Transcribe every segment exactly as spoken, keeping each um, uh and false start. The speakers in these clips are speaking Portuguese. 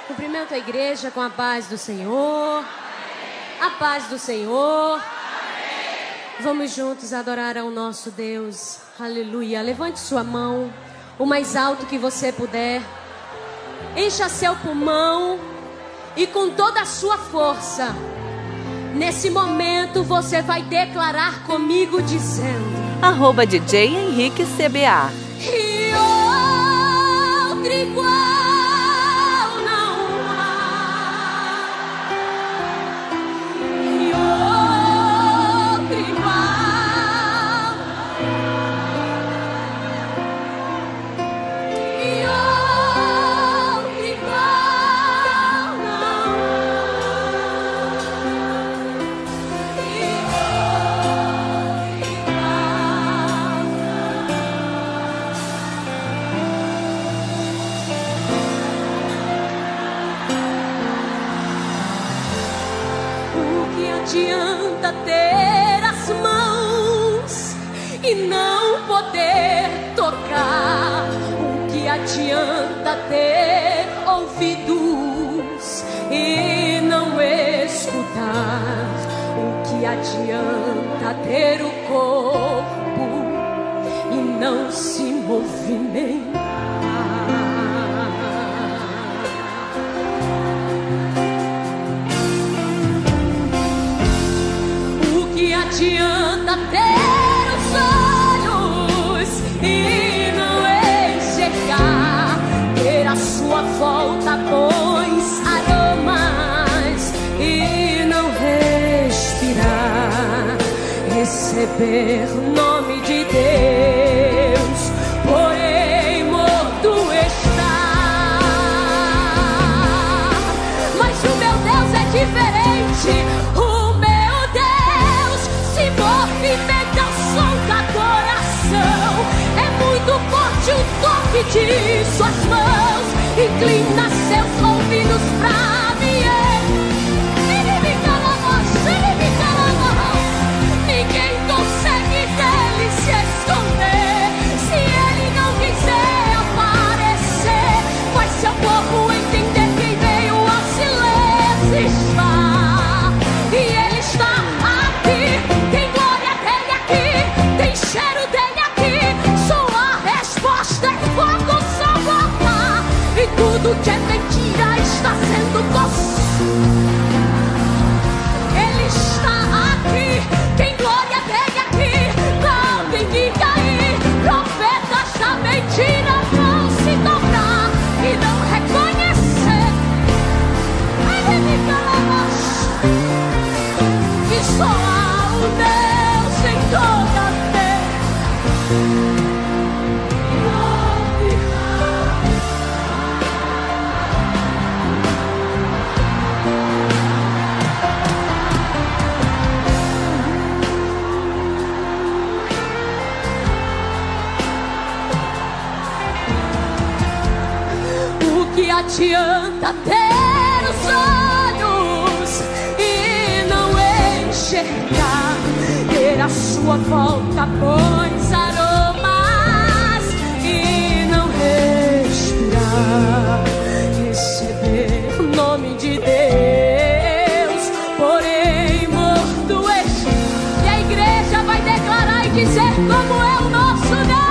Cumprimento a igreja com a paz do Senhor. A paz do Senhor. Vamos juntos adorar ao nosso Deus. Aleluia. Levante sua mão o mais alto que você puder. Encha seu pulmão e com toda a sua força, nesse momento você vai declarar comigo dizendo: Arroba D J Henrique C B A. E outro igual não há. E outro igual. E outro igual não há. E outro igual. O que adianta ter as mãos e não poder tocar? O que adianta ter ouvidos e não escutar? O que adianta ter o corpo e não se movimentar? O que adianta ter os olhos e não enxergar? Ter a sua volta bons aromas e não respirar? Receber o nome de Deus, porém morto está. Mas o meu Deus é diferente. O meu Deus se movimenta ao som da adoração. É muito forte o toque de suas mãos. Inclina seus ouvidos pra mim. Ele me cala a voz, ele me cala a voz. Ninguém consegue dele se esconder. Se ele não quiser aparecer, faz seu povo entender quem veio ao silêncio está. E ele está aqui. Tem glória dele aqui, tem cheiro dele aqui. Sua resposta é fogo, só voltar. E tudo que é mentira está sendo construído. Ele está aqui. Tem glória dele aqui. Não tem que cair. Profetas da mentira vão se dobrar e não reconhecer. Ele me cala a voz. E só há o Deus em toda a terra. O que adianta ter os olhos e não enxergar? Ter a sua volta bons aromas e não respirar? Receber o nome de Deus, porém morto está. E a igreja vai declarar e dizer como é o nosso Deus.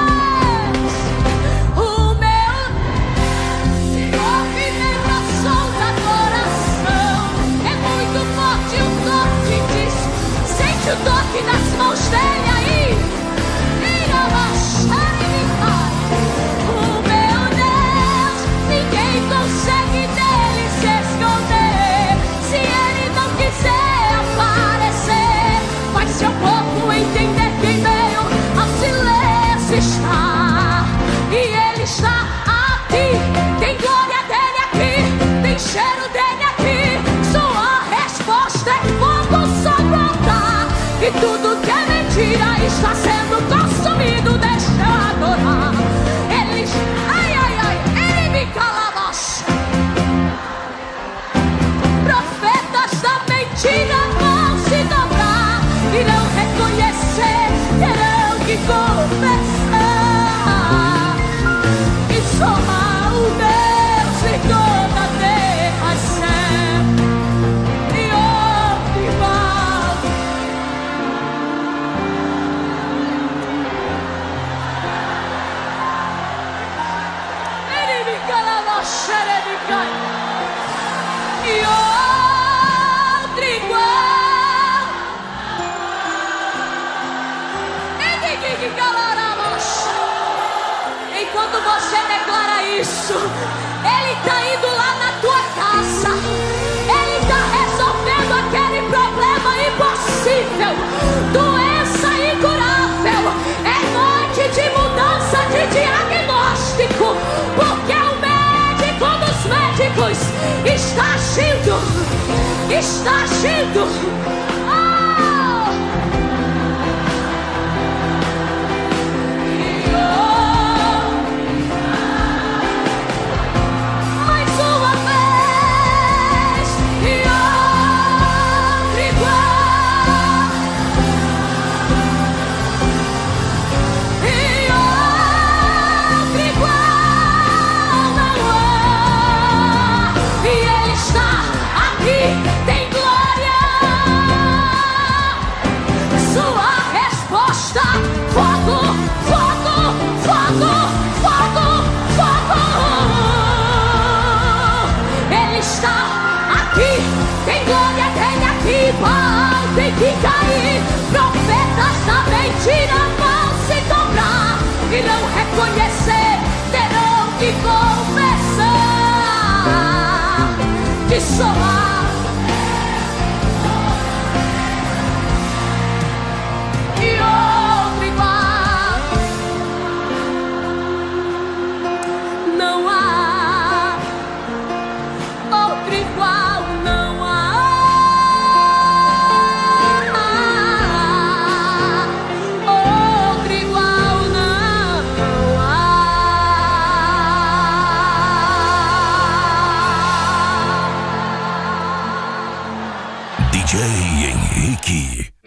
O meu se movimenta ao som da adoração. É muito forte o toque disso. Sente o toque nas mãos dele aí. Vira baixar e me faz. O meu Deus, ninguém consegue dele se esconder. Se ele não quiser aparecer, faz seu povo entender quem veio ao silêncio está. E ele está aqui. Tem glória dele aqui, tem cheiro dele aqui. Sua resposta é fogo, só voltar. E tudo que é mentira está sendo consumido. Deixa eu adorar. Ele, ai, ai, ai, ele me cala a voz. Profetas da mentira vão se dobrar e não reconhecer, terão que confessar. E só há o Deus em toda a terra. isso. Ele tá indo lá na tua casa. Ele tá resolvendo aquele problema impossível, doença incurável. É noite de mudança de diagnóstico, porque o médico dos médicos está agindo, está agindo. Tem que cair, profetas da mentira vão se dobrar e não reconhecer, terão que confessar que só há e outro igual. Não há outro igual, não há. D J Henrique.